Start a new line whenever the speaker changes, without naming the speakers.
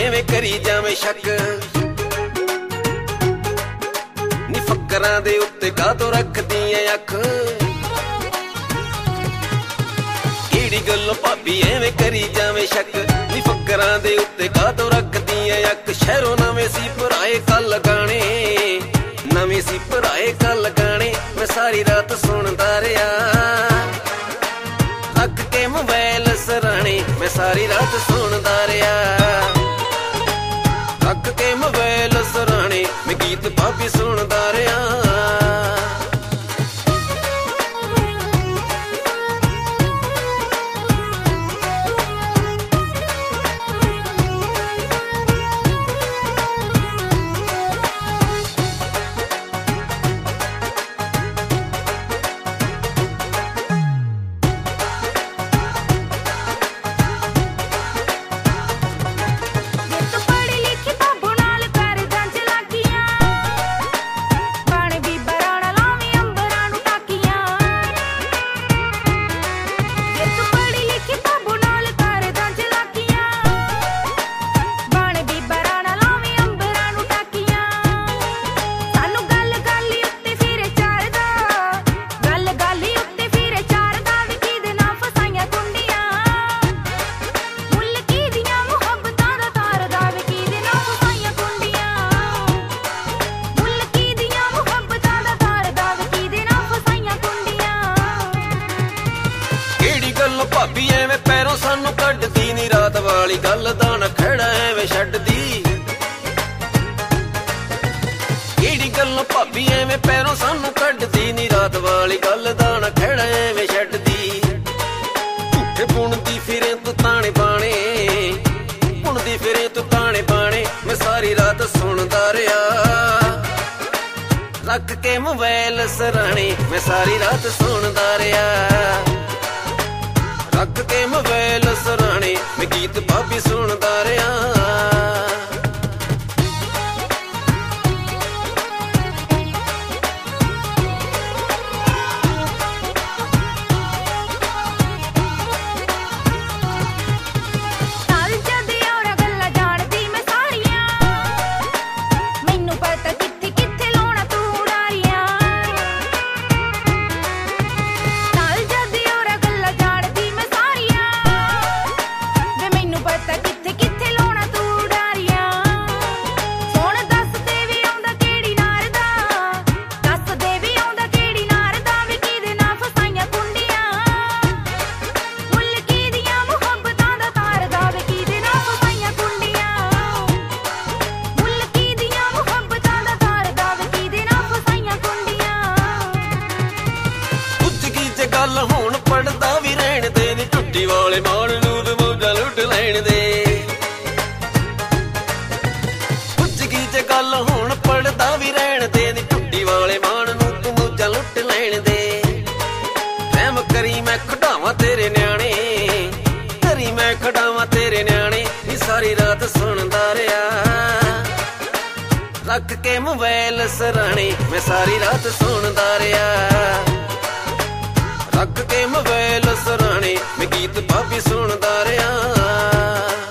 ਐਵੇਂ ਕਰੀ ਜਾਵੇਂ ਸ਼ੱਕ ਨੀ ਫੱਕਰਾਂ ਦੇ ਉੱਤੇ ਕਾਹਤੋਂ ਰੱਖਦੀ ਐ ਅੱਖ ਕਿਹੜੀ ਗੱਲੋਂ ਭਾਬੀ ਐਵੇਂ ਕਰੀ ਜਾਵੇਂ ਸ਼ੱਕ ਨੀ ਫੱਕਰਾਂ ਦੇ ਉੱਤੇ ਕਾਹਤੋਂ ਰੱਖਦੀ ਐ ਅੱਖ ਸ਼ਹਿਰੋਂ ਨਵੇਂ ਸੀ ਭਰਾਏ ਕੱਲ ਗਾਣੇ ਨਵੇਂ ਸੀ ਭਰਾਏ ਕੱਲ ਗਾਣੇ ਮੈਂ ਸਾਰੀ ਰਾਤ ਸੁਣਦਾ ਰਿਹਾ ਰੱਖ ਕੇ ਮੋਬਾਈਲ ਸਰਾਣੇ ਮੈਂ ਸਾਰੀ ਰਾਤ ਸੁਣਦਾ ਰਿਹਾ ਰੱਖ ਕੇ ਮੋਬਾਈਲ ਸਰਾਣੇ ਮੈਂ ਗੀਤ ਭਾਬੀ ਸੁਣਦਾ ਰਿਹਾ ਭਾਬੀ ਐਵੇਂ ਪੈਰੋਂ ਸਾਨੂੰ ਕੱਢਦੀ ਨੀ ਰਾਤ ਵਾਲੀ ਗੱਲ ਦਾ ਨਾ ਖੜਾ ਐਵੇਂ ਛੱਡਦੀ ਕਿਹੜੀ ਗੱਲੋਂ ਭਾਬੀ ਐਵੇਂ ਪੈਰੋਂ ਸਾਨੂੰ ਕੱਢਦੀ ਨੀ ਰਾਤ ਵਾਲੀ ਗੱਲ ਦਾ ਨਾ ਖੜਾ ਐਵੇਂ ਛੱਡਦੀ ਝੂਠੇ ਬੁਣਦੀ ਫਿਰੇ ਤੂੰ ਤਾਣੇ ਬਾਣੇ ਬੁਣਦੀ ਫਿਰੇ ਤੂੰ ਤਾਣੇ ਬਾਣੇ ਮੈਂ ਸਾਰੀ ਰਾਤ ਸੁਣਦਾ ਰਿਹਾ ਰੱਖ ਕੇ ਮੋਬਾਈਲ ਸਰਾਣੇ ਮੈਂ ਸਾਰੀ ਰਾਤ ਸੁਣਦਾ ਰਿਹਾ ਰੱਖ ਕੇ ਮੋਬਾਈਲ ਸਰਾਣੇ ਮੈਂ ਗੀਤ ਭਾਬੀ ਸੁਣਦਾ ਰਿਹਾ ਗੱਲ ਹੁਣ ਪੜਦਾ ਵੀ ਰਹਿਣ ਦੇ ਨੀ ਟੁੱਟੀ ਵਾਲੇ ਮਾਣ ਨੂੰ ਤੇ ਮੌਜਾਂ ਲੁੱਟ ਲੈਣ ਦੇ ਪੁੱਛ ਗਈ ਜੇ ਗੱਲ ਹੁਣ ਪੜਦਾ ਵੀ ਰਹਿਣ ਦੇ ਨੀ ਟੁੱਟੀ ਵਾਲੇ ਮਾਣ ਨੂੰ ਤੂੰ ਮੌਜਾਂ ਲੁੱਟ ਲੈਣ ਦੇ ਰਹਿਮ ਕਰੀ ਮੈਂ ਖਡਾਵਾਂ ਤੇਰੇ ਨਿਆਣੇ ਕਰੀ ਮੈਂ ਖਡਾਵਾਂ ਤੇਰੇ ਨਿਆਣੇ ਨੀ ਸਾਰੀ ਰਾਤ ਸੁਣਦਾ ਰਿਹਾ ਰੱਖ ਕੇ ਮੋਬਾਈਲ ਸਰਾਣੇ ਮੈਂ ਸਾਰੀ ਰਾਤ ਸੁਣਦਾ ਰਿਹਾ ਰੱਖ ਕੇ ਮੋਬਾਈਲ ਸਰਾਣੇ ਮੈਂ ਗੀਤ ਭਾਬੀ ਸੁਣਦਾ ਰਿਹਾ